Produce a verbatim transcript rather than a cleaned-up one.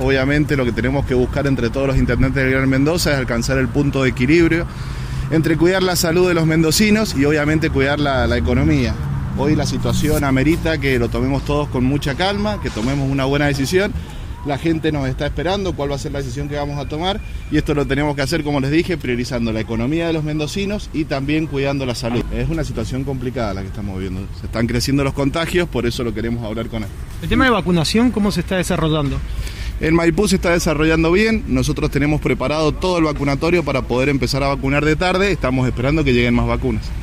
Obviamente lo que tenemos que buscar entre todos los intendentes del Gran Mendoza es alcanzar el punto de equilibrio entre cuidar la salud de los mendocinos y obviamente cuidar la, la economía. Hoy la situación amerita que lo tomemos todos con mucha calma, que tomemos una buena decisión. La gente nos está esperando cuál va a ser la decisión que vamos a tomar y esto lo tenemos que hacer, como les dije, priorizando la economía de los mendocinos y también cuidando la salud. Es una situación complicada la que estamos viviendo. Se están creciendo los contagios, por eso lo queremos hablar con él. El tema de vacunación, ¿cómo se está desarrollando? En Maipú se está desarrollando bien, nosotros tenemos preparado todo el vacunatorio para poder empezar a vacunar de tarde, estamos esperando que lleguen más vacunas.